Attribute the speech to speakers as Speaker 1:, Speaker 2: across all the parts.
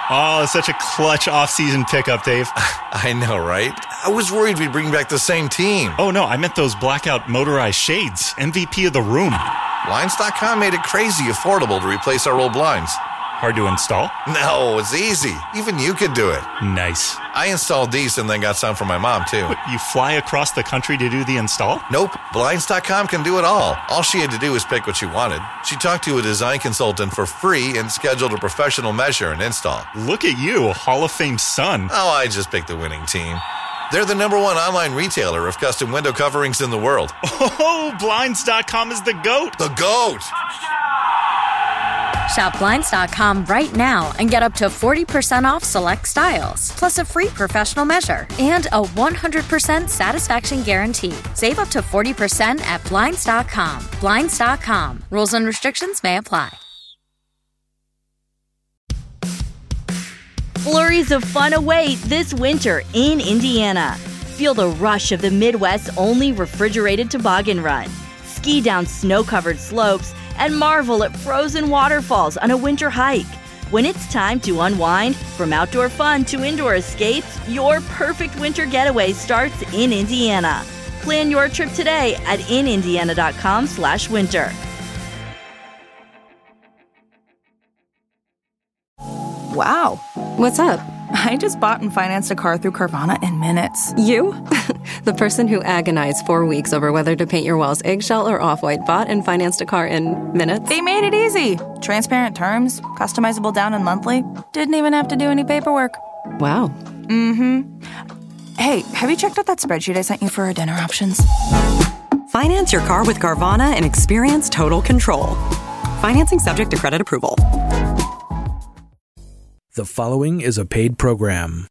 Speaker 1: Oh, such a clutch off-season pickup, Dave.
Speaker 2: I know, right? I was worried we'd bring back the same team.
Speaker 1: Oh, no, I meant those blackout motorized shades. MVP of the room.
Speaker 2: Blinds.com made it crazy affordable to replace our old blinds.
Speaker 1: Hard to install?
Speaker 2: No, it's easy. Even you could do it.
Speaker 1: Nice.
Speaker 2: I installed these and then got some for my mom, too.
Speaker 1: What, you fly across the country to do the install?
Speaker 2: Nope. Blinds.com can do it all. All she had to do was pick what she wanted. She talked to a design consultant for free and scheduled a professional measure and install.
Speaker 1: Look at you, Hall of Fame son.
Speaker 2: Oh, I just picked the winning team. They're the #1 online retailer of custom window coverings in the world.
Speaker 1: Oh, Blinds.com is the GOAT.
Speaker 2: The GOAT!
Speaker 3: Shop Blinds.com right now and get up to 40% off select styles, plus a free professional measure and a 100% satisfaction guarantee. Save up to 40% at Blinds.com. Blinds.com. Rules and restrictions may apply.
Speaker 4: Flurries of fun await this winter in Indiana. Feel the rush of the Midwest's only refrigerated toboggan run. Ski down snow-covered slopes and marvel at frozen waterfalls on a winter hike. When it's time to unwind, from outdoor fun to indoor escapes, your perfect winter getaway starts in Indiana. Plan your trip today at inindiana.com/winter.
Speaker 5: Wow.
Speaker 6: What's up?
Speaker 5: I just bought and financed a car through Carvana in minutes.
Speaker 6: You? The person who agonized 4 weeks over whether to paint your walls eggshell or off-white bought and financed a car in minutes?
Speaker 5: They made it easy. Transparent terms, customizable down and monthly. Didn't even have to do any paperwork.
Speaker 6: Wow.
Speaker 5: Mm-hmm. Hey, have you checked out that spreadsheet I sent you for our dinner options?
Speaker 7: Finance your car with Carvana and experience total control. Financing subject to credit approval.
Speaker 8: The following is a paid program.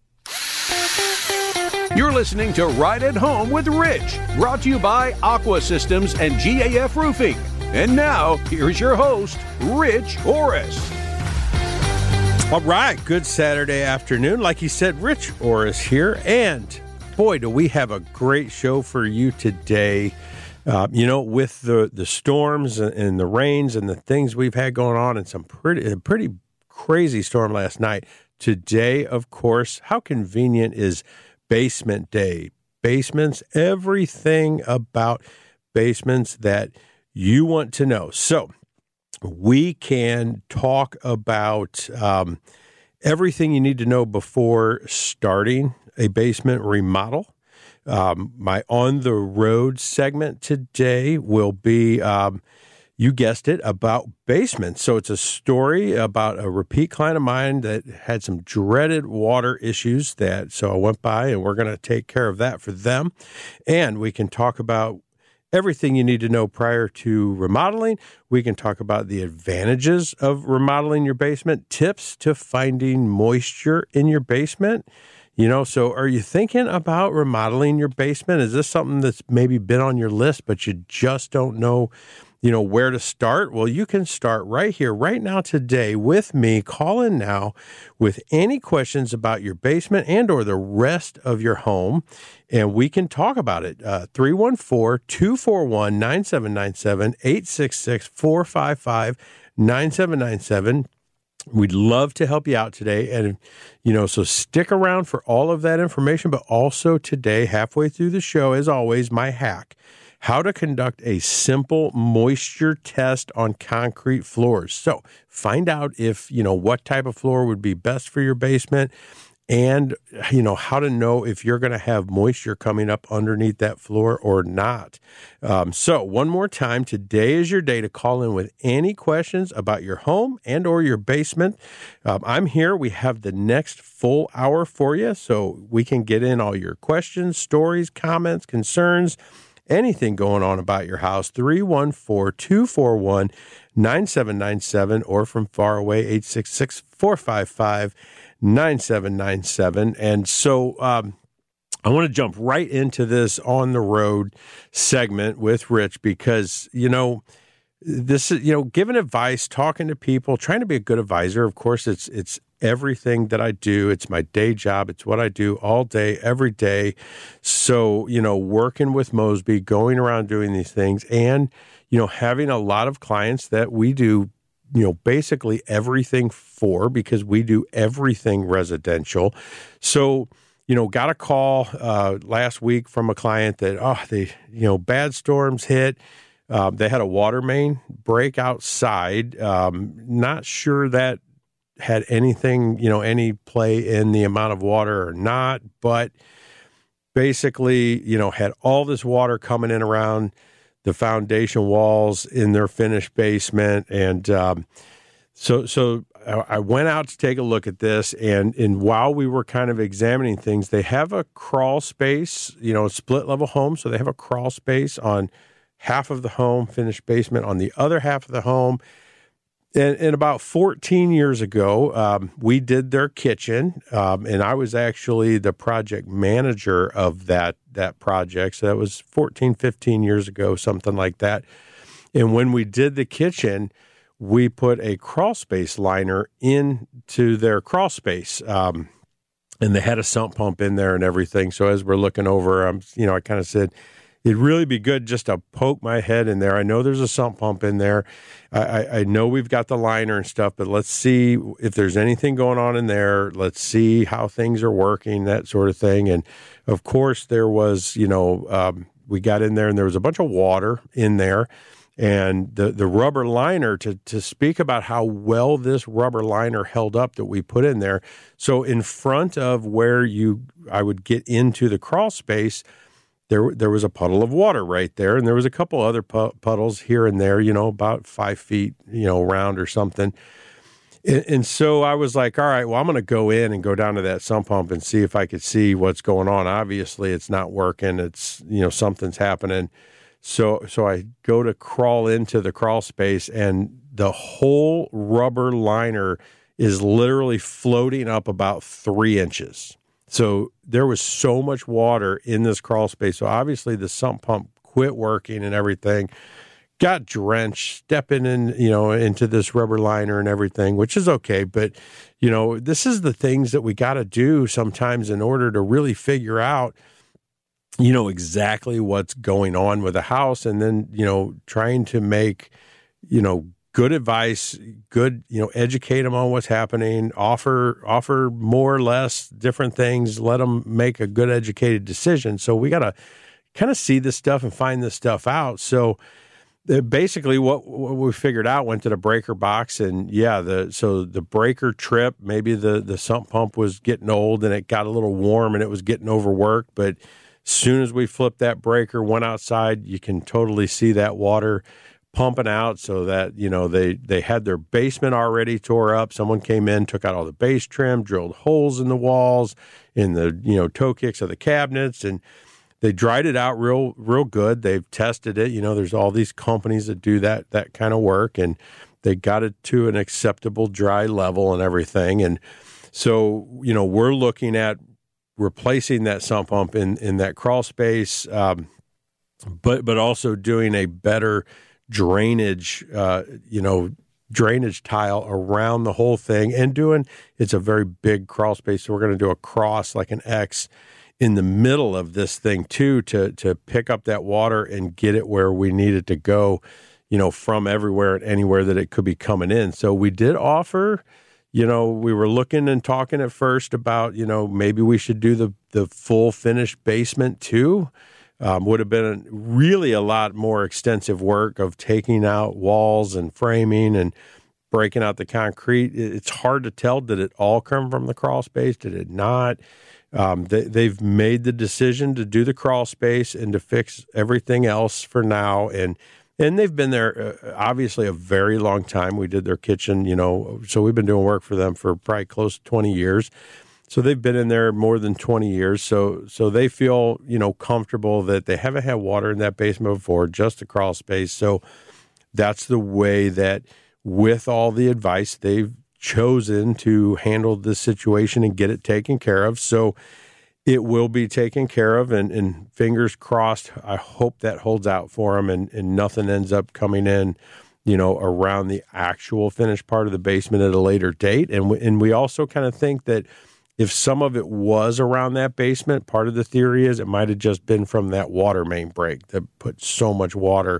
Speaker 9: You're listening to Right at Home with Rich, brought to you by Aqua Systems and GAF Roofing. And now, here's your host, Rich Orris.
Speaker 10: All right, good Saturday afternoon. Like you said, Rich Orris here. And boy, do we have a great show for you today. With the storms and the rains and the things we've had going on and some pretty crazy storm last night. Today, of course, how convenient is Basement Day? Basements, everything about basements that you want to know. So we can talk about everything you need to know before starting a basement remodel. My On the Road segment today will be you guessed it, about basements. So it's a story about a repeat client of mine that had some dreaded water issues so I went by and we're going to take care of that for them. And we can talk about everything you need to know prior to remodeling. We can talk about the advantages of remodeling your basement, tips to finding moisture in your basement. So are you thinking about remodeling your basement? Is this something that's maybe been on your list, but you just don't know where to start? Well, you can start right here, right now, today with me. Call in now with any questions about your basement and or the rest of your home, and we can talk about it. 314-241-9797, 866-455-9797. We'd love to help you out today. And, so stick around for all of that information, but also today, halfway through the show, as always, my hack. How to conduct a simple moisture test on concrete floors. So find out if, what type of floor would be best for your basement and, how to know if you're going to have moisture coming up underneath that floor or not. So one more time, today is your day to call in with any questions about your home and or your basement. I'm here. We have the next full hour for you, so we can get in all your questions, stories, comments, concerns, anything going on about your house. 314-241-9797 or from far away, 866-455-9797. And so I want to jump right into this On the Road segment with Rich because, this is, giving advice, talking to people, trying to be a good advisor. Of course, it's everything that I do. It's my day job. It's what I do all day, every day. So, working with Mosby, going around doing these things and, having a lot of clients that we do basically everything for, because we do everything residential. So, got a call last week from a client that, bad storms hit. They had a water main break outside. Not sure that had anything, any play in the amount of water or not, but basically, had all this water coming in around the foundation walls in their finished basement. And so I went out to take a look at this. And while we were kind of examining things, they have a crawl space, split level home. So they have a crawl space on half of the home, finished basement on the other half of the home. And about 14 years ago, we did their kitchen, and I was actually the project manager of that project. So that was 14, 15 years ago, something like that. And when we did the kitchen, we put a crawl space liner into their crawl space, and they had a sump pump in there and everything. So as we're looking over, I kind of said, it'd really be good just to poke my head in there. I know there's a sump pump in there. I know we've got the liner and stuff, but let's see if there's anything going on in there. Let's see how things are working, that sort of thing. And of course, there was, we got in there and there was a bunch of water in there. And the rubber liner, to speak about how well this rubber liner held up that we put in there. So in front of where I would get into the crawl space, there was a puddle of water right there, and there was a couple other puddles here and there, about 5 feet, around or something. And so I was like, all right, well, I'm going to go in and go down to that sump pump and see if I could see what's going on. Obviously, it's not working. It's, something's happening. So I go to crawl into the crawl space, and the whole rubber liner is literally floating up about 3 inches. So there was so much water in this crawl space. So obviously the sump pump quit working and everything, got drenched, stepping in, into this rubber liner and everything, which is okay. But, this is the things that we got to do sometimes in order to really figure out, exactly what's going on with the house. And then, trying to make, good advice, educate them on what's happening, offer more or less different things, let them make a good educated decision. So we got to kind of see this stuff and find this stuff out. So basically what we figured out, went to the breaker box, and the breaker trip, maybe the sump pump was getting old and it got a little warm and it was getting overworked. But as soon as we flipped that breaker, went outside, you can totally see that water pumping out, so that, they had their basement already tore up. Someone came in, took out all the base trim, drilled holes in the walls, in the, toe kicks of the cabinets, and they dried it out real good. They've tested it. There's all these companies that do that kind of work, and they got it to an acceptable dry level and everything. And so, we're looking at replacing that sump pump in that crawl space, but also doing a better drainage tile around the whole thing, and it's a very big crawl space. So we're going to do a cross, like an X, in the middle of this thing too, to pick up that water and get it where we need it to go, from everywhere and anywhere that it could be coming in. So we did offer, we were looking and talking at first about, maybe we should do the full finished basement too. Would have been really a lot more extensive work of taking out walls and framing and breaking out the concrete. It's hard to tell. Did it all come from the crawl space? Did it not? They've made the decision to do the crawl space and to fix everything else for now. And they've been there, obviously, a very long time. We did their kitchen, so we've been doing work for them for probably close to 20 years. So they've been in there more than 20 years. So they feel, comfortable that they haven't had water in that basement before, just a crawl space. So that's the way that, with all the advice, they've chosen to handle this situation and get it taken care of. So it will be taken care of, and fingers crossed, I hope that holds out for them and nothing ends up coming in, around the actual finished part of the basement at a later date. And we also kind of think that if some of it was around that basement, part of the theory is it might have just been from that water main break that put so much water,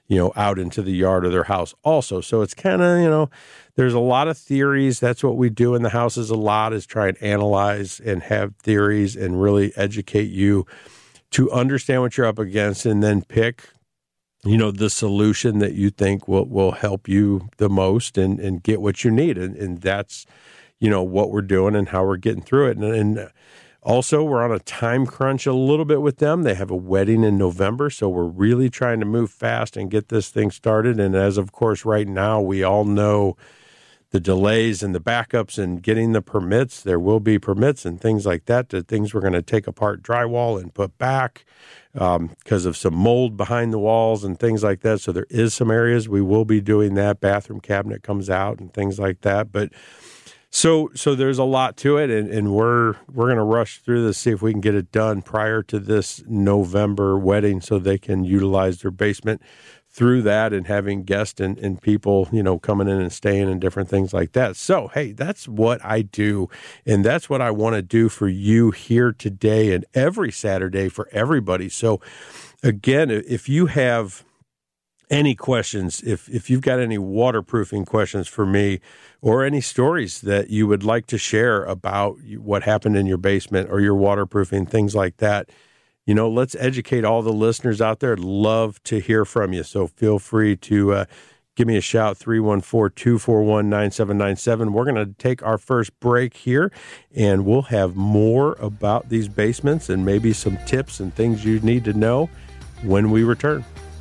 Speaker 10: out into the yard of their house also. So it's kind of, there's a lot of theories. That's what we do in the houses a lot, is try and analyze and have theories and really educate you to understand what you're up against, and then pick, the solution that you think will help you the most and get what you need. And that's, what we're doing and how we're getting through it. And also, we're on a time crunch a little bit with them. They have a wedding in November, so we're really trying to move fast and get this thing started. And as of course, right now, we all know the delays and the backups and getting the permits. There will be permits and things like that, the things we're going to take apart drywall and put back because of some mold behind the walls and things like that. So there is some areas we will be doing that. Bathroom cabinet comes out and things like that. But So there's a lot to it, and we're going to rush through this, see if we can get it done prior to this November wedding so they can utilize their basement through that and having guests and people, coming in and staying and different things like that. So, hey, that's what I do, and that's what I want to do for you here today and every Saturday for everybody. So, again, if you have any questions, if you've got any waterproofing questions for me, or any stories that you would like to share about what happened in your basement or your waterproofing, things like that, let's educate all the listeners out there. I'd love to hear from you. So feel free to give me a shout, 314-241-9797. We're going to take our first break here, and we'll have more about these basements and maybe some tips and things you need to know when we return.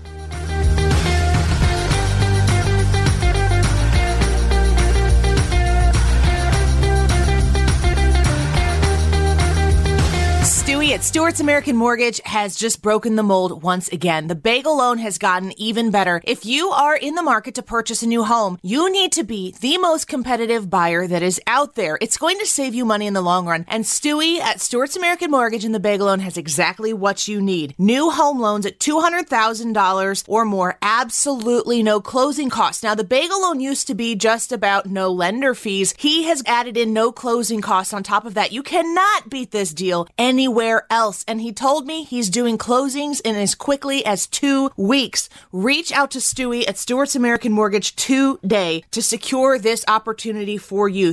Speaker 11: At Stewart's American Mortgage has just broken the mold once again. The bagel loan has gotten even better. If you are in the market to purchase a new home, you need to be the most competitive buyer that is out there. It's going to save you money in the long run. And Stewie at Stewart's American Mortgage and the bagel loan has exactly what you need. New home loans at $200,000 or more. Absolutely no closing costs. Now, the bagel loan used to be just about no lender fees. He has added in no closing costs on top of that. You cannot beat this deal anywhere else. And he told me he's doing closings in as quickly as 2 weeks. Reach out to Stewie at Stewart's American Mortgage today to secure this opportunity for you.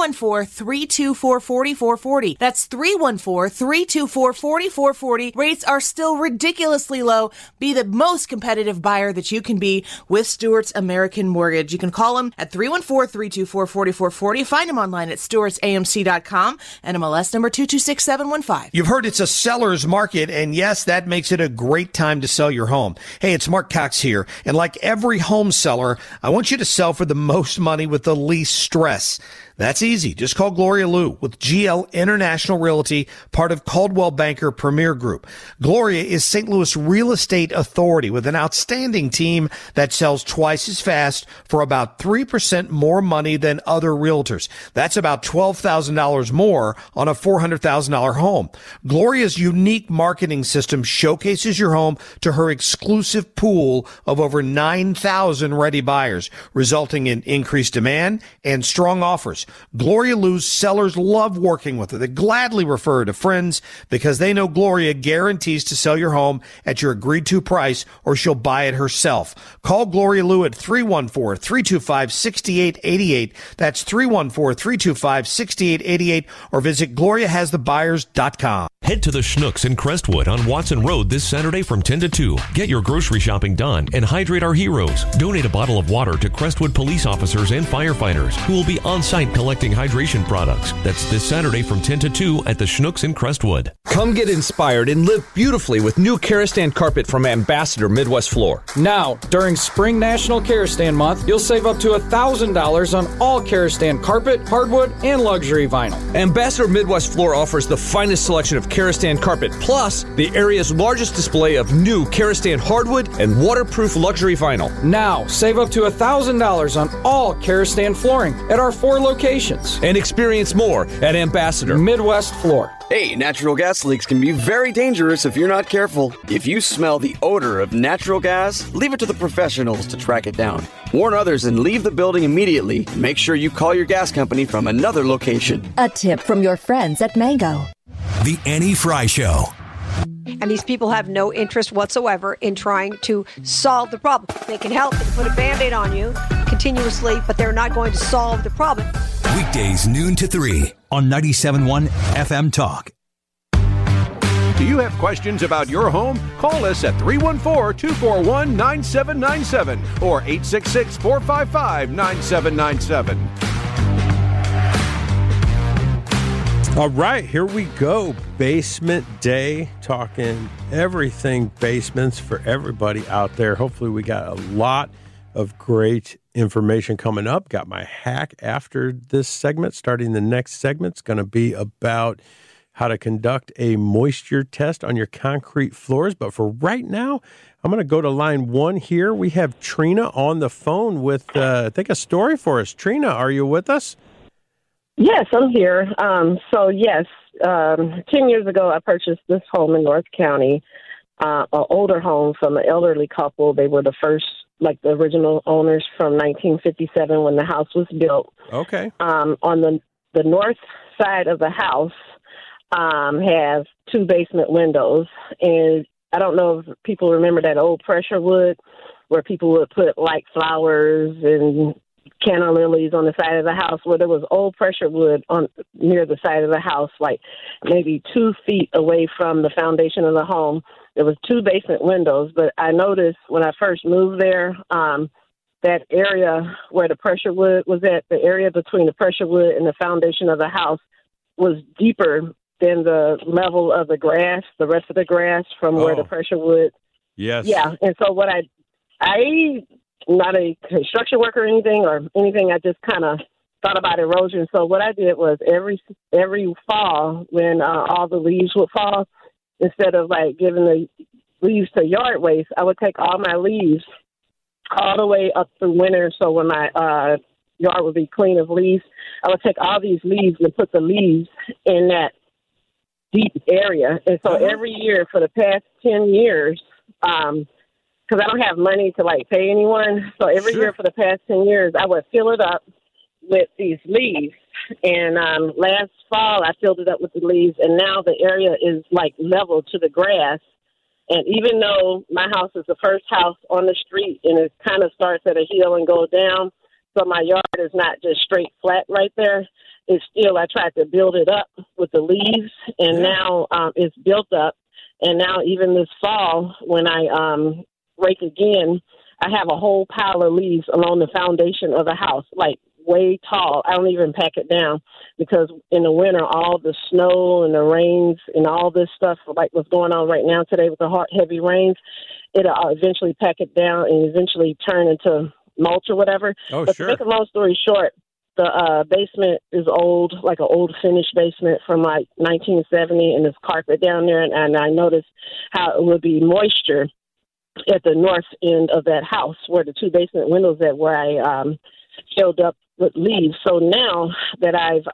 Speaker 11: 314-324-4440. That's 314-324-4440. Rates are still ridiculously low. Be the most competitive buyer that you can be with Stewart's American Mortgage. You can call him at 314-324-4440. Find him online at stewartsamc.com and MLS number 226715.
Speaker 12: You've heard it's a seller's market, and yes, that makes it a great time to sell your home. Hey, it's Mark Cox here, and like every home seller, I want you to sell for the most money with the least stress. That's easy. Just call Gloria Liu with GL International Realty, part of Coldwell Banker Premier Group. Gloria is St. Louis real estate authority with an outstanding team that sells twice as fast for about 3% more money than other realtors. That's about $12,000 more on a $400,000 home. Gloria's unique marketing system showcases your home to her exclusive pool of over 9,000 ready buyers, resulting in increased demand and strong offers. Gloria Liu's sellers love working with her. They gladly refer to friends because they know Gloria guarantees to sell your home at your agreed to price, or she'll buy it herself. Call Gloria Liu at 314-325-6888. That's 314-325-6888, or visit GloriaHasTheBuyers.com.
Speaker 13: Head to the Schnucks in Crestwood on Watson Road this Saturday from 10 to 2. Get your grocery shopping done and hydrate our heroes. Donate a bottle of water to Crestwood police officers and firefighters who will be on site collecting hydration products. That's this Saturday from 10 to 2 at the Schnucks in Crestwood.
Speaker 14: Come get inspired and live beautifully with new Karastan carpet from Ambassador Midwest Floor.
Speaker 15: Now, during Spring National Karastan Month, you'll save up to $1,000 on all Karastan carpet, hardwood, and luxury vinyl.
Speaker 14: Ambassador Midwest Floor offers the finest selection of Karastan carpet, plus the area's largest display of new Karastan hardwood and waterproof luxury vinyl.
Speaker 15: Now, save up to $1,000 on all Karastan flooring at our 4 locations.
Speaker 14: And experience more at Ambassador
Speaker 15: Midwest Floor.
Speaker 16: Hey, natural gas leaks can be very dangerous if you're not careful. If you smell the odor of natural gas, leave it to the professionals to track it down. Warn others and leave the building immediately. Make sure you call your gas company from another location.
Speaker 17: A tip from your friends at Mango.
Speaker 18: The Annie Fry Show.
Speaker 17: And these people have no interest whatsoever in trying to solve the problem. They can help, they can put a Band-Aid on you continuously, but they're not going to solve the problem.
Speaker 18: Weekdays noon to 3 on 97.1 FM Talk.
Speaker 9: Do you have questions about your home? Call us at 314-241-9797 or 866-455-9797.
Speaker 10: All right, here we go. Basement Day, talking everything basements for everybody out there. Hopefully we got a lot of great information coming up. Got my hack after this segment. Starting the next segment, it's going to be about how to conduct a moisture test on your concrete floors. But for right now, I'm going to go to line 1 here. We have Trina on the phone with, I think, a story for us. Trina, are you with us?
Speaker 19: Yes, I'm here. 10 years ago, I purchased this home in North County, an older home from an elderly couple. They were the first, like the original owners from 1957 when the house was built.
Speaker 10: Okay.
Speaker 19: On the north side of the house has 2 basement windows. And I don't know if people remember that old pressure wood where people would put like flowers and canna lilies on the side of the house. Where there was old pressure wood on near the side of the house, like maybe 2 feet away from the foundation of the home. There was 2 basement windows, but I noticed when I first moved there, that area where the pressure wood was at, the area between the pressure wood and the foundation of the house was deeper than the level of the grass, the rest of the grass from where the pressure wood.
Speaker 10: Yes.
Speaker 19: Yeah. And so what I not a construction worker or anything, I just kind of thought about erosion. So what I did was every fall when all the leaves would fall, instead of like giving the leaves to yard waste, I would take all my leaves all the way up through winter. So when my yard would be clean of leaves, I would take all these leaves and put the leaves in that deep area. And so every year for the past 10 years, because I don't have money to like pay anyone, so every year for the past 10 years, I would fill it up with these leaves. And last fall, I filled it up with the leaves, and now the area is like level to the grass. And even though my house is the first house on the street, and it kind of starts at a hill and goes down, so my yard is not just straight flat right there. It's still, I tried to build it up with the leaves, and now it's built up. And now even this fall, when I rake again, I have a whole pile of leaves along the foundation of the house, like way tall. I don't even pack it down because in the winter, all the snow and the rains and all this stuff, like what's going on right now today with the heavy rains, it'll eventually pack it down and eventually turn into mulch or whatever. But to make a long story short, the basement is old, like an old finished basement from like 1970, and there's carpet down there, and I noticed how it would be moisture at the north end of that house where the 2 basement windows at, where I filled up with leaves. So now that I've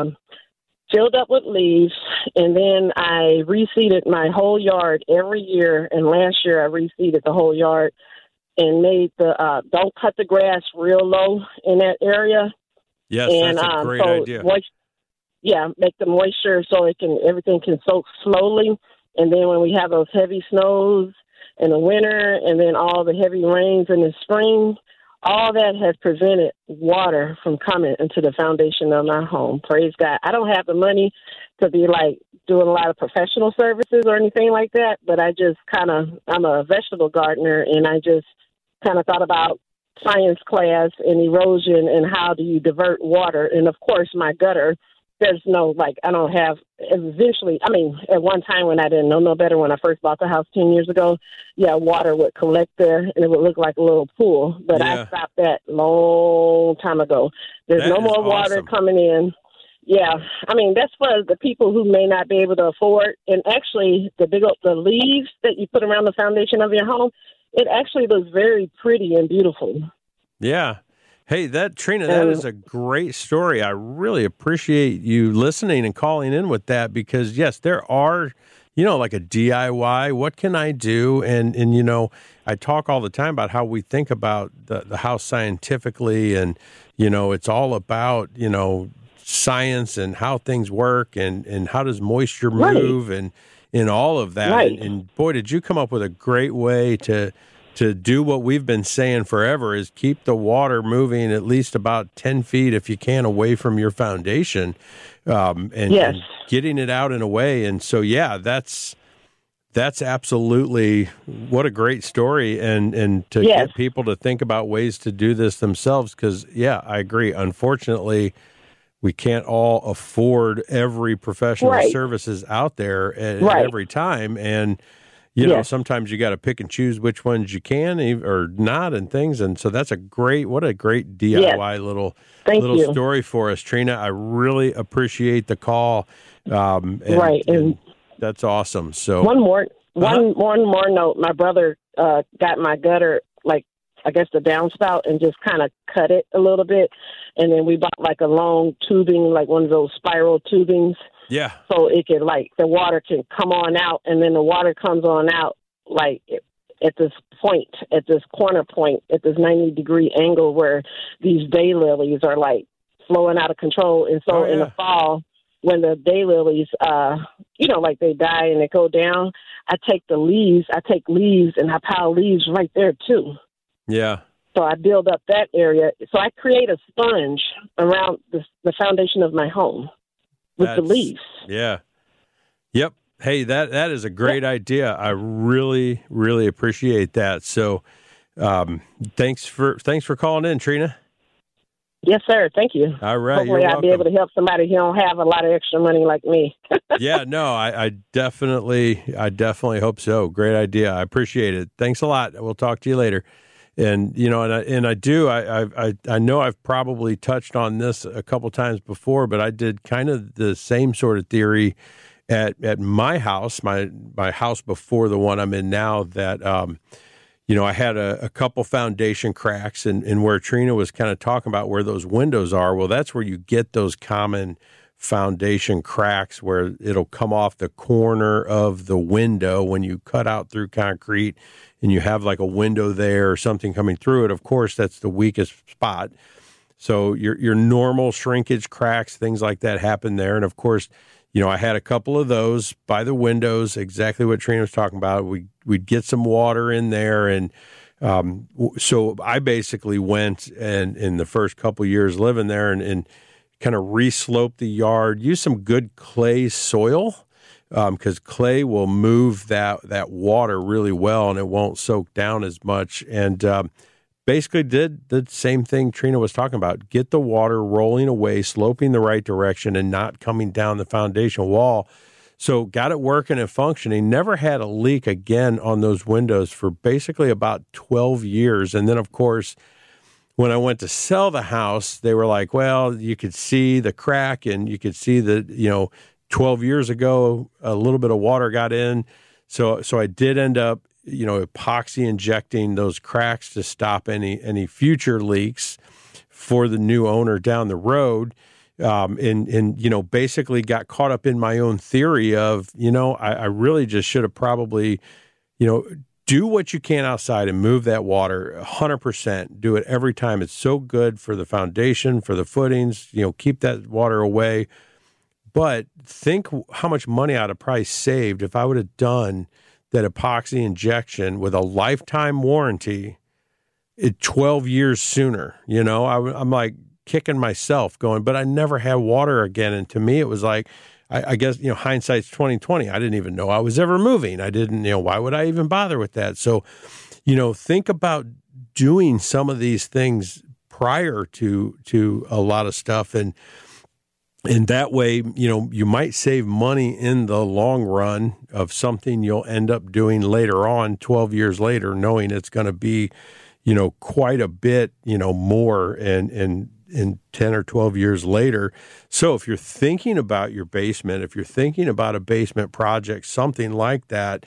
Speaker 19: filled up with leaves, and then I reseeded my whole yard every year, and last year I reseeded the whole yard and made the don't cut the grass real low in that area.
Speaker 10: Yes,
Speaker 19: and,
Speaker 10: that's a great idea.
Speaker 19: Make the moisture so everything can soak slowly. And then when we have those heavy snows in the winter and then all the heavy rains in the spring, all that has prevented water from coming into the foundation of my home. Praise God. I don't have the money to be like doing a lot of professional services or anything like that, but I'm a vegetable gardener, and I just kind of thought about science class and erosion and how do you divert water. And of course, my gutter, there's no, I don't have, eventually, at one time when I didn't know no better, when I first bought the house 10 years ago, water would collect there and it would look like a little pool. But I stopped that long time ago. There's no more water coming in. Yeah. That's for the people who may not be able to afford. And actually, the leaves that you put around the foundation of your home, it actually looks very pretty and beautiful.
Speaker 10: Yeah. Hey, Trina, that is a great story. I really appreciate you listening and calling in with that because, yes, there are, like a DIY, what can I do? And I talk all the time about how we think about the house scientifically and, it's all about, science and how things work and how does moisture move. And in all of that.
Speaker 19: Right.
Speaker 10: And boy, did you come up with a great way to do what we've been saying forever, is keep the water moving at least about 10 feet, if you can, away from your foundation, and getting it out in a way. And so, yeah, that's absolutely, what a great story. And to get people to think about ways to do this themselves. Cause yeah, I agree. Unfortunately, we can't all afford every professional services out there at every time. And, you know, sometimes you got to pick and choose which ones you can or not and things. And so that's what a great DIY little story for us, Trina. I really appreciate the call. And that's awesome. So one more
Speaker 19: note. My brother got my gutter, like, I guess the downspout, and just kind of cut it a little bit. And then we bought like a long tubing, like one of those spiral tubings.
Speaker 10: Yeah.
Speaker 19: So it can, like, the water can come on out, and then the water comes on out, like, at this point, at this corner point, at this 90-degree angle where these daylilies are, like, flowing out of control. And so in the fall, when the daylilies, like they die and they go down, I take leaves and I pile leaves right there too.
Speaker 10: Yeah.
Speaker 19: So I build up that area. So I create a sponge around the foundation of my home with the leaves.
Speaker 10: Yeah. Yep. Hey, that is a great idea. I really, really appreciate that. So thanks for calling in, Trina.
Speaker 19: Yes, sir. Thank you.
Speaker 10: All right.
Speaker 19: Hopefully I'll be able to help somebody who don't have a lot of extra money like me.
Speaker 10: Yeah, no, I definitely hope so. Great idea. I appreciate it. Thanks a lot. We'll talk to you later. And, you know, I know I've probably touched on this a couple times before, but I did kind of the same sort of theory at my house, my house before the one I'm in now, that, I had a couple foundation cracks, and where Trina was kind of talking about where those windows are. Well, that's where you get those common foundation cracks where it'll come off the corner of the window when you cut out through concrete and you have like a window there or something coming through it. Of course, that's the weakest spot. So your normal shrinkage cracks, things like that happen there. And of course, I had a couple of those by the windows, exactly what Trina was talking about. We'd get some water in there. And so I basically went and in the first couple of years living there and kind of re-slope the yard, use some good clay soil, because clay will move that water really well and it won't soak down as much. And basically did the same thing Trina was talking about. Get the water rolling away, sloping the right direction and not coming down the foundation wall. So got it working and functioning. Never had a leak again on those windows for basically about 12 years. And then, of course, when I went to sell the house, they were like, well, you could see the crack and you could see that, 12 years ago, a little bit of water got in. So I did end up, epoxy injecting those cracks to stop any future leaks for the new owner down the road. And basically got caught up in my own theory of, I really just should have probably, do what you can outside and move that water 100%. Do it every time. It's so good for the foundation, for the footings, keep that water away. But think how much money I'd have probably saved if I would have done that epoxy injection with a lifetime warranty 12 years sooner. I'm like kicking myself going, but I never had water again. And to me, it was like, I guess, hindsight's 20/20. I didn't even know I was ever moving. I didn't, why would I even bother with that? So, think about doing some of these things prior to a lot of stuff. And that way, you might save money in the long run of something you'll end up doing later on, 12 years later, knowing it's going to be, quite a bit, more and 10 or 12 years later. So if you're thinking about your basement, if you're thinking about a basement project, something like that,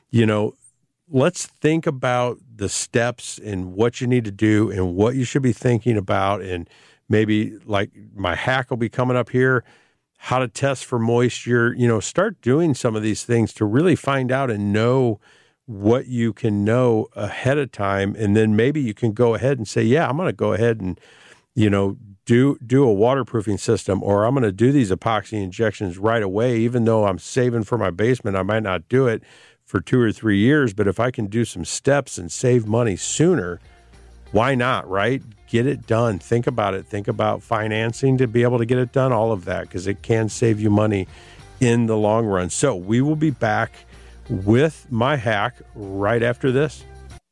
Speaker 10: let's think about the steps and what you need to do and what you should be thinking about. And maybe like my hack will be coming up here, how to test for moisture, start doing some of these things to really find out and know what you can know ahead of time. And then maybe you can go ahead and say, yeah, I'm going to go ahead and, do a waterproofing system, or I'm going to do these epoxy injections right away, even though I'm saving for my basement. I might not do it for 2 or 3 years, but if I can do some steps and save money sooner, why not, right? Get it done. Think about it. Think about financing to be able to get it done, all of that, because it can save you money in the long run. So we will be back with my hack right after this.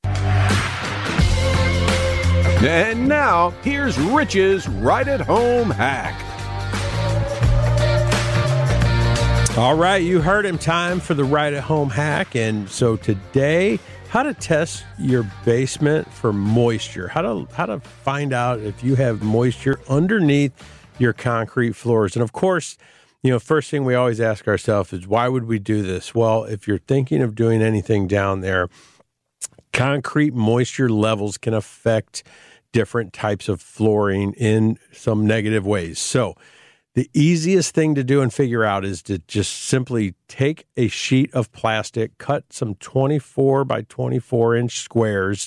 Speaker 9: And now, here's Rich's right-at-home hack.
Speaker 10: All right, you heard him. Time for the right-at-home hack. And so today, how to test your basement for moisture. How to find out if you have moisture underneath your concrete floors. And of course, first thing we always ask ourselves is, why would we do this? Well, if you're thinking of doing anything down there, concrete moisture levels can affect different types of flooring in some negative ways. So the easiest thing to do and figure out is to just simply take a sheet of plastic, cut some 24 by 24 inch squares.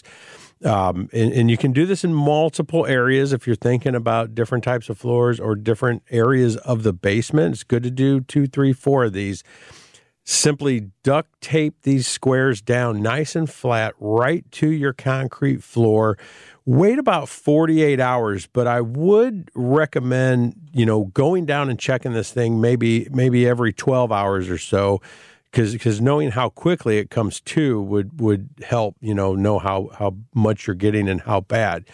Speaker 10: And you can do this in multiple areas if you're thinking about different types of floors or different areas of the basement. It's good to do 2, 3, 4 of these. Simply duct tape these squares down nice and flat right to your concrete floor. Wait about 48 hours, but I would recommend, going down and checking this thing maybe every 12 hours or so, because knowing how quickly it comes to would help, know how much you're getting and how bad.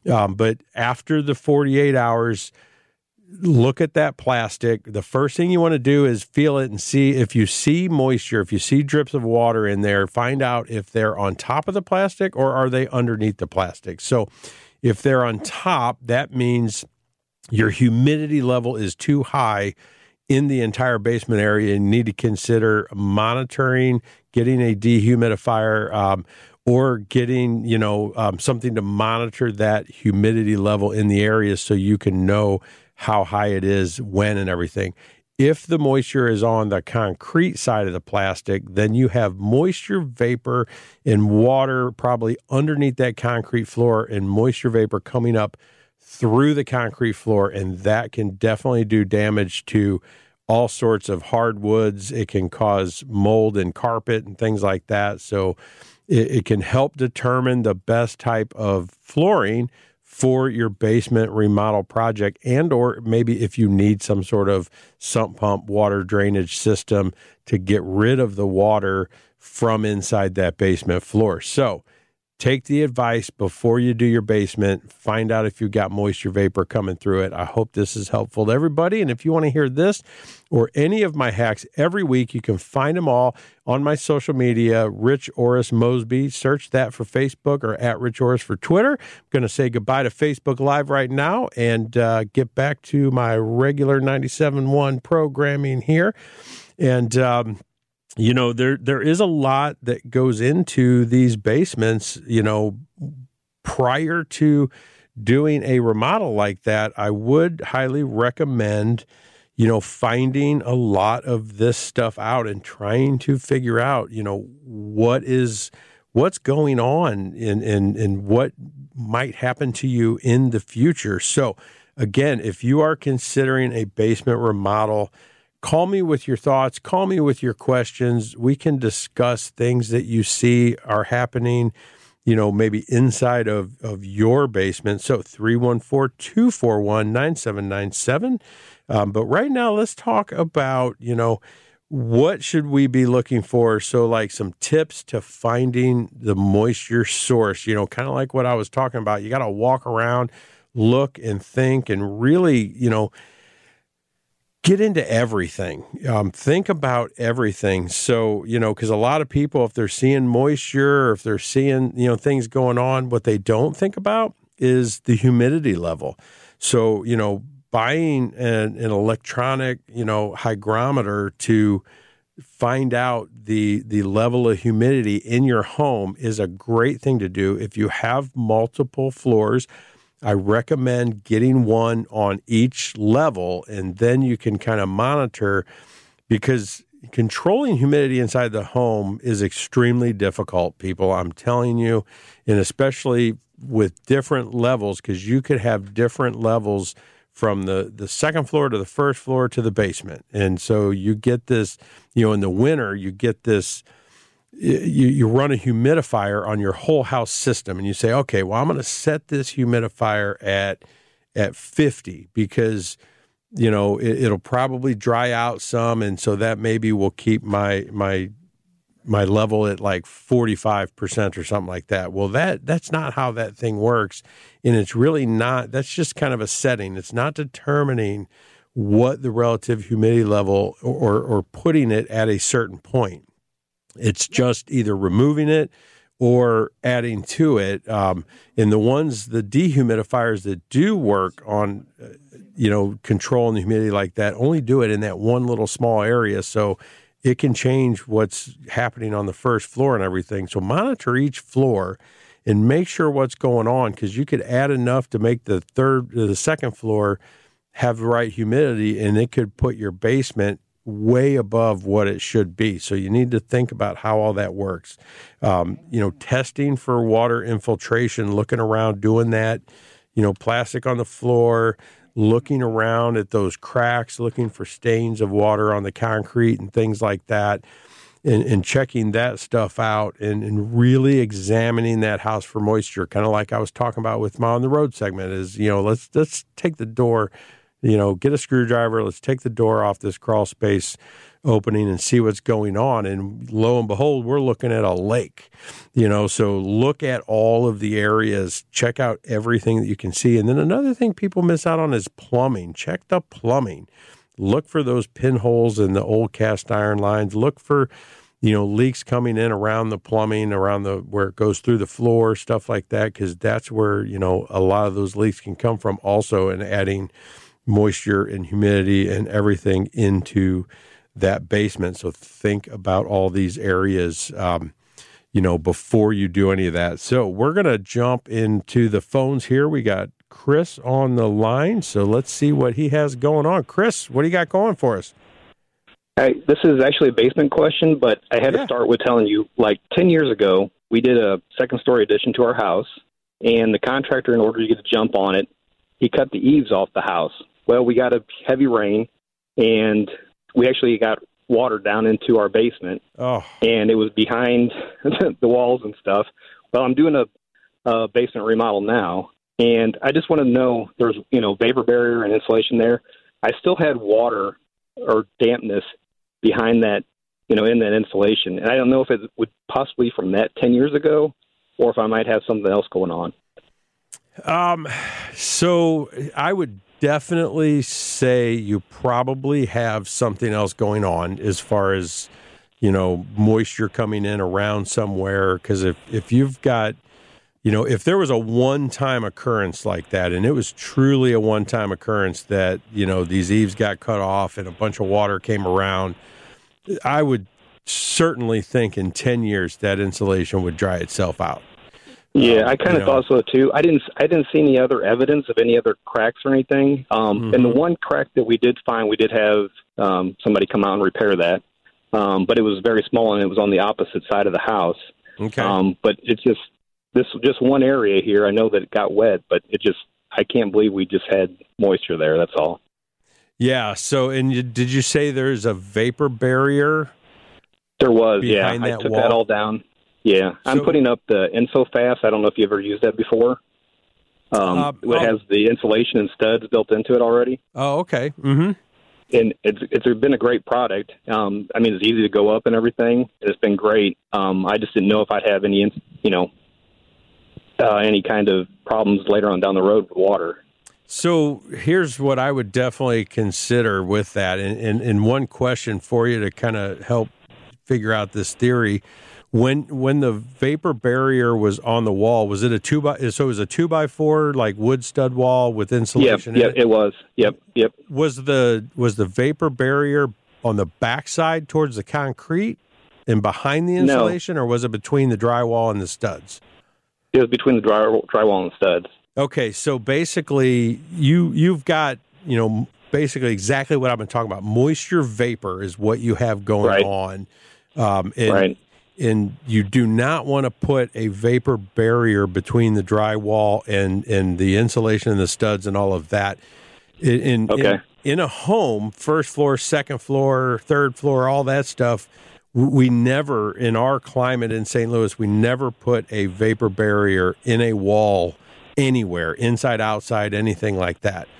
Speaker 10: But after the 48 hours, look at that plastic. The first thing you want to do is feel it and see if you see moisture, if you see drips of water in there, find out if they're on top of the plastic or are they underneath the plastic. So if they're on top, that means your humidity level is too high in the entire basement area and you need to consider monitoring, getting a dehumidifier, or getting, something to monitor that humidity level in the area so you can know how high it is, when, and everything. If the moisture is on the concrete side of the plastic, then you have moisture vapor and water probably underneath that concrete floor and moisture vapor coming up through the concrete floor, and that can definitely do damage to all sorts of hardwoods. It can cause mold in carpet and things like that. So it can help determine the best type of flooring for your basement remodel project, and or maybe if you need some sort of sump pump water drainage system to get rid of the water from inside that basement floor. So take the advice before you do your basement. Find out if you've got moisture vapor coming through it. I hope this is helpful to everybody. And if you want to hear this or any of my hacks every week, you can find them all on my social media, Rich Orris Mosby. Search that for Facebook or at Rich Orris for Twitter. I'm going to say goodbye to Facebook Live right now and get back to my regular 97.1 programming here. And, there is a lot that goes into these basements, prior to doing a remodel like that. I would highly recommend, finding a lot of this stuff out and trying to figure out, what's going on and what might happen to you in the future. So again, if you are considering a basement remodel, call me with your thoughts. Call me with your questions. We can discuss things that you see are happening, maybe inside of your basement. So 314-241-9797. But right now, let's talk about, what should we be looking for? So like some tips to finding the moisture source, kind of like what I was talking about. You got to walk around, look and think and really, get into everything. Think about everything. So, because a lot of people, if they're seeing moisture or if they're seeing, things going on, what they don't think about is the humidity level. So, buying an electronic, hygrometer to find out the level of humidity in your home is a great thing to do. If you have multiple floors, I recommend getting one on each level, and then you can kind of monitor, because controlling humidity inside the home is extremely difficult, people. I'm telling you, and especially with different levels, because you could have different levels from the second floor to the first floor to the basement. And so you get this, in the winter, you get this, you run a humidifier on your whole house system, and you say, okay, well, I'm going to set this humidifier at 50 because, it'll probably dry out some. And so that maybe will keep my level at like 45% or something like that. Well, that's not how that thing works. And it's really not, that's just kind of a setting. It's not determining what the relative humidity level or putting it at a certain point. It's just either removing it or adding to it. And the dehumidifiers that do work on, controlling the humidity like that only do it in that one little small area. So it can change what's happening on the first floor and everything. So monitor each floor and make sure what's going on, because you could add enough to make the second floor have the right humidity, and it could put your basement way above what it should be. So you need to think about how all that works. Testing for water infiltration, looking around, doing that, plastic on the floor, looking around at those cracks, looking for stains of water on the concrete and things like that, and checking that stuff out and really examining that house for moisture, kind of like I was talking about with my On the Road segment is, let's take the door, get a screwdriver, let's take the door off this crawl space opening and see what's going on. And lo and behold, we're looking at a lake, so look at all of the areas, check out everything that you can see. And then another thing people miss out on is plumbing. Check the plumbing. Look for those pinholes in the old cast iron lines. Look for, leaks coming in around the plumbing, around where it goes through the floor, stuff like that, because that's where, a lot of those leaks can come from also, and adding moisture and humidity and everything into that basement. So think about all these areas, before you do any of that. So we're going to jump into the phones here. We got Chris on the line. So let's see what he has going on. Chris, what do you got going for us?
Speaker 20: Hey, this is actually a basement question, but I had to start with telling you, like 10 years ago, we did a second-story addition to our house, and the contractor, in order to get a jump on it, he cut the eaves off the house. Well, we got a heavy rain, and we actually got water down into our basement, and it was behind the walls and stuff. Well, I'm doing a basement remodel now, and I just want to know, there's, vapor barrier and insulation there. I still had water or dampness behind that, in that insulation. And I don't know if it would possibly from that 10 years ago, or if I might have something else going on.
Speaker 10: So I would definitely say you probably have something else going on as far as, moisture coming in around somewhere. Because if you've got, if there was a one-time occurrence like that, and it was truly a one-time occurrence that, these eaves got cut off and a bunch of water came around, I would certainly think in 10 years that insulation would dry itself out.
Speaker 20: Yeah, I kind of thought so too. I didn't see any other evidence of any other cracks or anything. And the one crack that we did find, we did have somebody come out and repair that, but it was very small and it was on the opposite side of the house.
Speaker 10: Okay.
Speaker 20: But it's just one area here. I know that it got wet, but I can't believe we just had moisture there. That's all.
Speaker 10: Yeah. So, did you say there's a vapor barrier?
Speaker 20: There was. Yeah,
Speaker 10: I
Speaker 20: took that all down. Yeah, I'm putting up the InsoFast. I don't know if you ever used that before. It has the insulation and studs built into it already.
Speaker 10: Oh, okay. Mm-hmm.
Speaker 20: And it's been a great product. It's easy to go up and everything. It's been great. I just didn't know if I'd have any, any kind of problems later on down the road with water.
Speaker 10: So here's what I would definitely consider with that. And one question for you to kind of help figure out this theory. When the vapor barrier was on the wall, was it a 2x4 like wood stud wall with insulation?
Speaker 20: Yep, it was. Yep.
Speaker 10: Was the vapor barrier on the backside towards the concrete and behind the insulation, or was it between the drywall and the studs?
Speaker 20: It was between the drywall and the studs.
Speaker 10: Okay, so basically you've got basically exactly what I've been talking about. Moisture vapor is what you have going on,
Speaker 20: right.
Speaker 10: And you do not want to put a vapor barrier between the drywall and the insulation and the studs and all of that. In a home, first floor, second floor, third floor, all that stuff, we never, in our climate in St. Louis, we never put a vapor barrier in a wall anywhere, inside, outside, anything like that.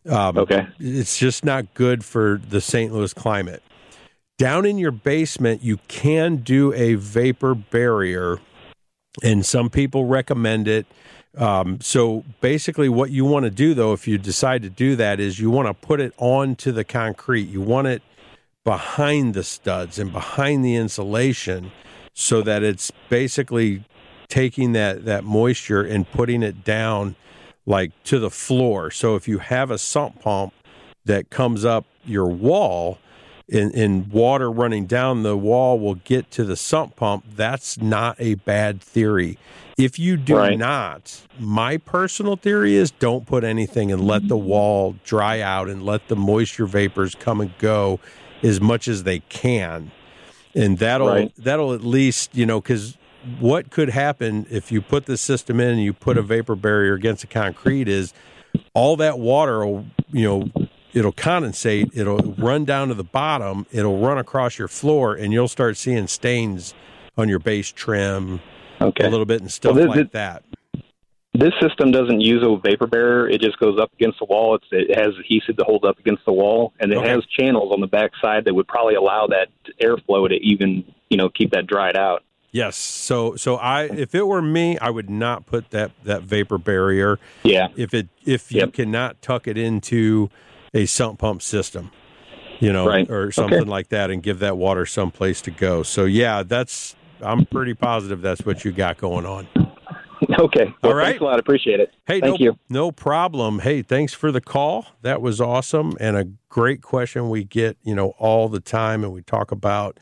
Speaker 10: It's just not good for the St. Louis climate. Down in your basement, you can do a vapor barrier, and some people recommend it. So basically what you want to do, though, if you decide to do that, is you want to put it onto the concrete. You want it behind the studs and behind the insulation so that it's basically taking that moisture and putting it down like to the floor. So if you have a sump pump that comes up your wall and water running down the wall will get to the sump pump, that's not a bad theory. If you do not, my personal theory is don't put anything and let the wall dry out and let the moisture vapors come and go as much as they can. And that'll at least, because what could happen if you put the system in and you put a vapor barrier against the concrete is all that water will, it'll condensate, it'll run down to the bottom, it'll run across your floor, and you'll start seeing stains on your base trim a little bit and stuff like that.
Speaker 20: This system doesn't use a vapor barrier. It just goes up against the wall. It has adhesive to hold up against the wall, and it has channels on the back side that would probably allow that airflow to even, keep that dried out.
Speaker 10: Yes. So if it were me, I would not put that vapor barrier.
Speaker 20: Yeah.
Speaker 10: If you cannot tuck it into a sump pump system, or something like that, and give that water someplace to go. So yeah, I'm pretty positive that's what you got going on.
Speaker 20: Okay. Well,
Speaker 10: all right.
Speaker 20: Thanks a lot. Appreciate it.
Speaker 10: Hey,
Speaker 20: Thank you.
Speaker 10: No problem. Hey, thanks for the call. That was awesome and a great question we get, all the time, and we talk about,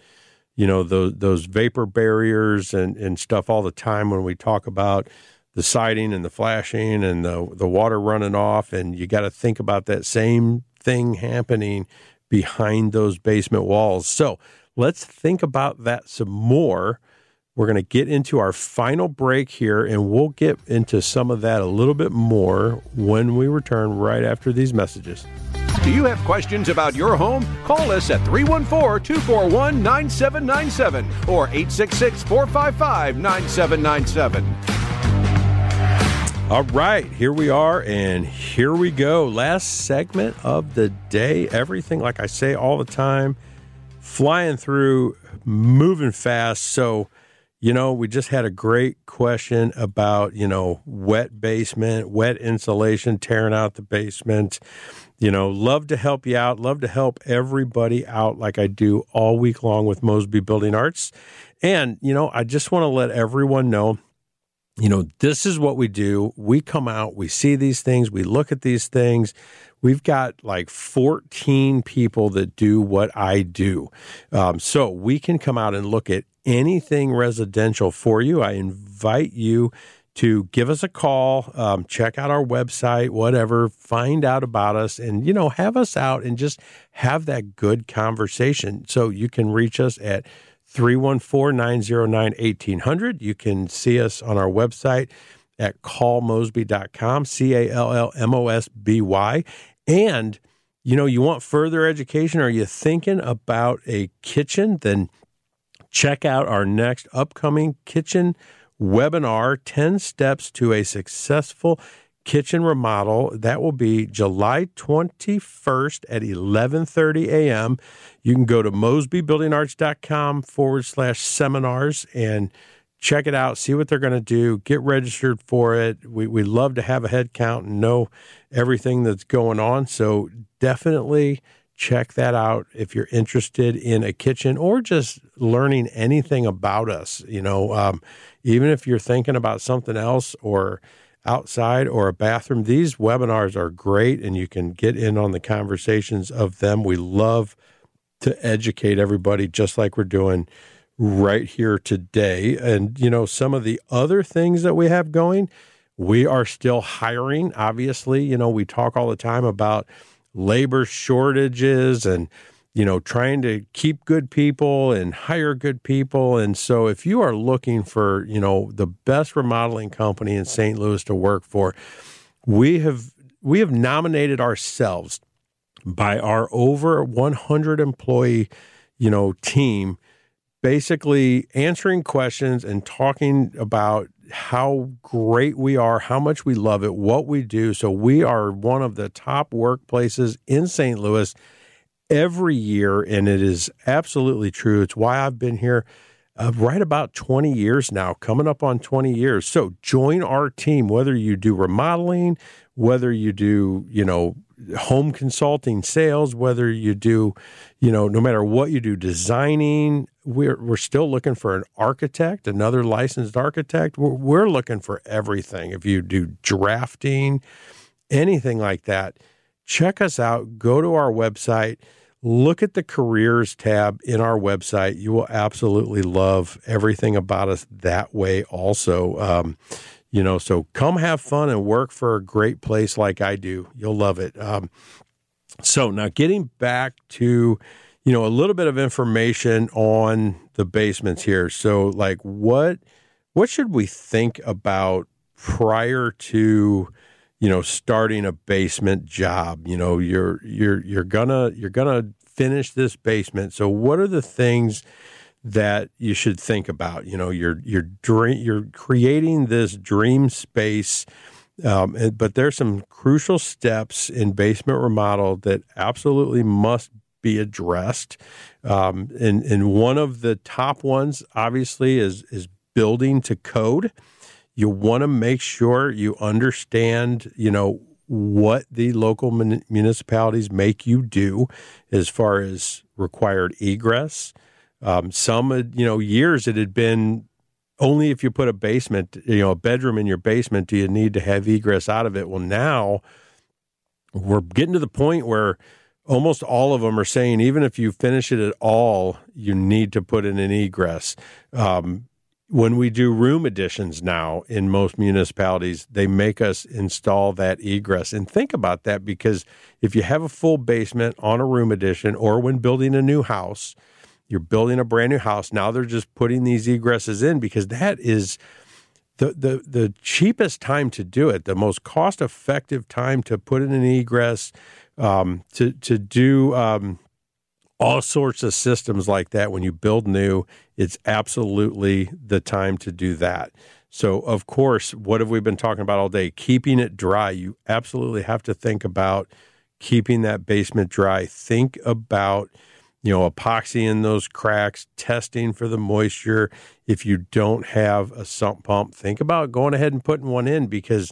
Speaker 10: those vapor barriers and stuff all the time when we talk about the siding and the flashing and the water running off, and you got to think about that same thing happening behind those basement walls. So let's think about that some more. We're going to get into our final break here, and we'll get into some of that a little bit more when we return right after these messages.
Speaker 9: Do you have questions about your home? Call us at 314-241-9797 or 866-455-9797.
Speaker 10: All right, here we are, and here we go. Last segment of the day. Everything, like I say all the time, flying through, moving fast. So, we just had a great question about, wet basement, wet insulation, tearing out the basement. Love to help you out. Love to help everybody out like I do all week long with Mosby Building Arts. And, I just want to let everyone know, this is what we do. We come out, we see these things, we look at these things. We've got like 14 people that do what I do. So we can come out and look at anything residential for you. I invite you to give us a call, check out our website, whatever, find out about us, and, have us out and just have that good conversation. So you can reach us at 314-909-1800. You can see us on our website at callmosby.com, CALLMOSBY. And, you want further education? Are you thinking about a kitchen? Then check out our next upcoming kitchen webinar, 10 Steps to a Successful Kitchen Remodel. That will be July 21st at 11:30 a.m. You can go to mosbybuildingarts.com/seminars and check it out, see what they're going to do, get registered for it. We love to have a head count and know everything that's going on. So definitely check that out if you're interested in a kitchen or just learning anything about us. Even if you're thinking about something else or outside or a bathroom, these webinars are great and you can get in on the conversations of them. We love to educate everybody just like we're doing right here today. And, some of the other things that we have going, we are still hiring. Obviously, we talk all the time about labor shortages and, trying to keep good people and hire good people. And so if you are looking for, the best remodeling company in St. Louis to work for, we have nominated ourselves by our over 100 employee, team, basically answering questions and talking about how great we are, how much we love it, what we do. So we are one of the top workplaces in St. Louis every year, and it is absolutely true. It's why I've been here right about 20 years now, coming up on 20 years. So join our team, whether you do remodeling, whether you do, home consulting, sales, whether you do, no matter what you do, designing. We're still looking for an architect, another licensed architect. We're looking for everything. If you do drafting, anything like that, check us out. Go to our website. Look at the careers tab in our website. You will absolutely love everything about us that way also. So come have fun and work for a great place like I do. You'll love it. So now getting back to, a little bit of information on the basements here. So like what should we think about prior to, starting a basement job? You're gonna finish this basement. So what are the things that you should think about? You're creating this dream space, but there's some crucial steps in basement remodel that absolutely must be addressed. And one of the top ones, obviously, is building to code. You want to make sure you understand, what the local municipalities make you do as far as required egress. Some, years it had been only if you put a basement, a bedroom in your basement, do you need to have egress out of it? Well, now we're getting to the point where almost all of them are saying, even if you finish it at all, you need to put in an egress. When we do room additions now in most municipalities, they make us install that egress. And think about that, because if you have a full basement on a room addition, or when building a new house, you're building a brand new house, now they're just putting these egresses in because that is the cheapest time to do it, the most cost-effective time to put in an egress, to do all sorts of systems like that. When you build new, it's absolutely the time to do that. So, of course, what have we been talking about all day? Keeping it dry. You absolutely have to think about keeping that basement dry. Think about, epoxy in those cracks, testing for the moisture. If you don't have a sump pump, think about going ahead and putting one in, because,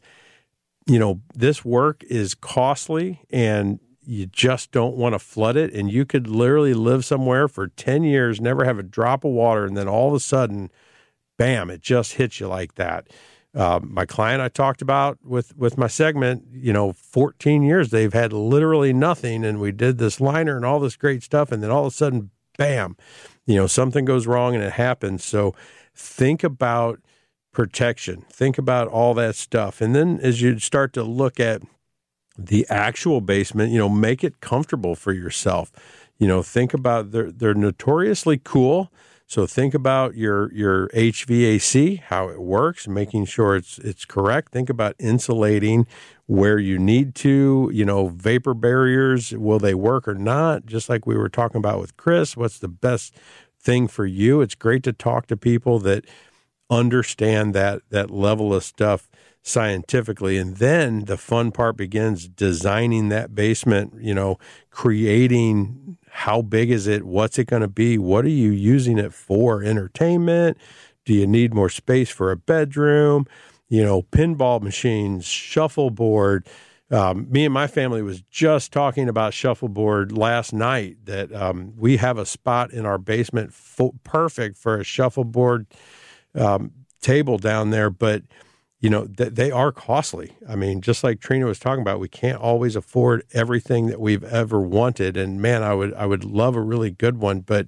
Speaker 10: this work is costly and you just don't want to flood it. And you could literally live somewhere for 10 years, never have a drop of water, and then all of a sudden, bam, it just hits you like that. My client I talked about with my segment, 14 years, they've had literally nothing, and we did this liner and all this great stuff, and then all of a sudden, bam, something goes wrong and it happens. So think about protection. Think about all that stuff. And then as you start to look at the actual basement, make it comfortable for yourself. Think about, they're notoriously cool. So think about your HVAC, how it works, making sure it's correct. Think about insulating where you need to, vapor barriers, will they work or not? Just like we were talking about with Chris, what's the best thing for you? It's great to talk to people that understand that level of stuff scientifically. And then the fun part begins, designing that basement, creating how big is it? What's it going to be? What are you using it for? Entertainment? Do you need more space for a bedroom? Pinball machines, shuffleboard. Me and my family was just talking about shuffleboard last night, that we have a spot in our basement perfect for a shuffleboard table down there, but they are costly. I mean, just like Trina was talking about, we can't always afford everything that we've ever wanted. And man, I would love a really good one, but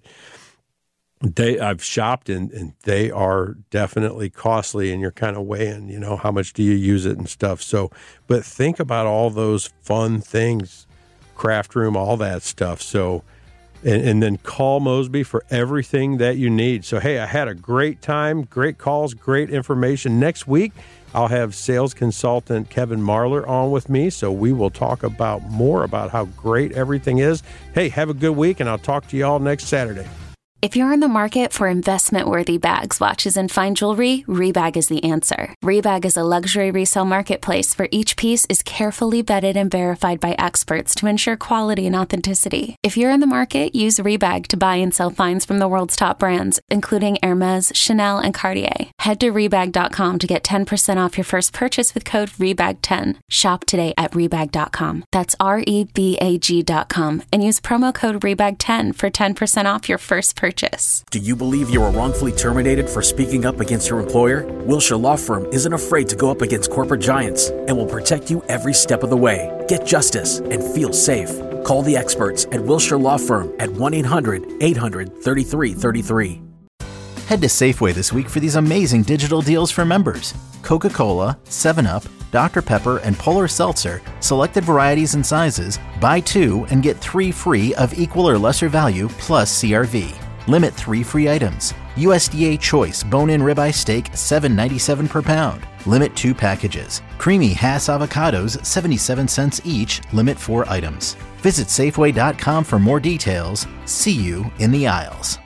Speaker 10: I've shopped and they are definitely costly, and you're kind of weighing, how much do you use it and stuff. So, but think about all those fun things, craft room, all that stuff. So and then call Mosby for everything that you need. So, hey, I had a great time, great calls, great information. Next week, I'll have sales consultant Kevin Marler on with me, so we will talk about more about how great everything is. Hey, have a good week, and I'll talk to you all next Saturday.
Speaker 21: If you're in the market for investment-worthy bags, watches, and fine jewelry, Rebag is the answer. Rebag is a luxury resale marketplace where each piece is carefully vetted and verified by experts to ensure quality and authenticity. If you're in the market, use Rebag to buy and sell finds from the world's top brands, including Hermes, Chanel, and Cartier. Head to Rebag.com to get 10% off your first purchase with code REBAG10. Shop today at Rebag.com. That's REBAG.com and use promo code REBAG10 for 10% off your first purchase.
Speaker 22: Do you believe you were wrongfully terminated for speaking up against your employer? Wilshire Law Firm isn't afraid to go up against corporate giants and will protect you every step of the way. Get justice and feel safe. Call the experts at Wilshire Law Firm at 1-800-800-3333.
Speaker 23: Head to Safeway this week for these amazing digital deals for members. Coca-Cola, 7-Up, Dr. Pepper, and Polar Seltzer, selected varieties and sizes, buy 2 and get 3 free of equal or lesser value plus CRV. Limit 3 free items. USDA Choice bone-in ribeye steak, $7.97 per pound. Limit 2 packages. Creamy Hass avocados, 77 cents each. Limit 4 items. Visit Safeway.com for more details. See you in the aisles.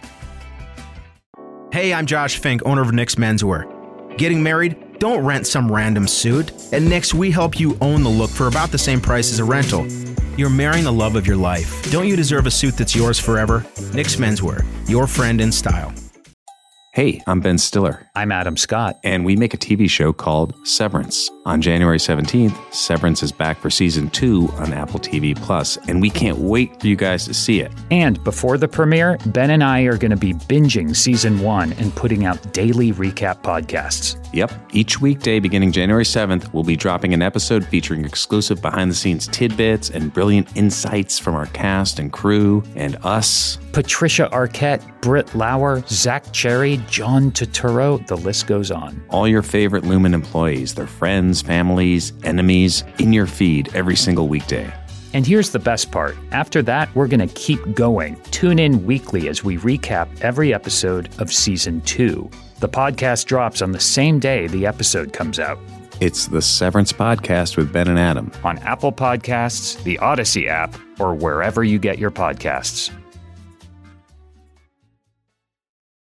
Speaker 24: Hey, I'm Josh Fink, owner of Nick's Menswear. Getting married? Don't rent some random suit. At Nick's, we help you own the look for about the same price as a rental. You're marrying the love of your life. Don't you deserve a suit that's yours forever? Nick's Menswear, your friend in style.
Speaker 25: Hey, I'm Ben Stiller.
Speaker 26: I'm Adam Scott.
Speaker 25: And we make a TV show called Severance. On January 17th, Severance is back for season 2 on Apple TV+, and we can't wait for you guys to see it.
Speaker 26: And before the premiere, Ben and I are going to be binging season 1 and putting out daily recap podcasts.
Speaker 25: Yep. Each weekday beginning January 7th, we'll be dropping an episode featuring exclusive behind-the-scenes tidbits and brilliant insights from our cast and crew and us.
Speaker 26: Patricia Arquette, Britt Lauer, Zach Cherry, John Turturro, the list goes on.
Speaker 25: All your favorite Lumen employees, their friends, families, enemies, in your feed every single weekday.
Speaker 26: And here's the best part. After that, we're going to keep going. Tune in weekly as we recap every episode of Season 2. The podcast drops on the same day the episode comes out.
Speaker 25: It's the Severance Podcast with Ben and Adam.
Speaker 26: On Apple Podcasts, the Odyssey app, or wherever you get your podcasts.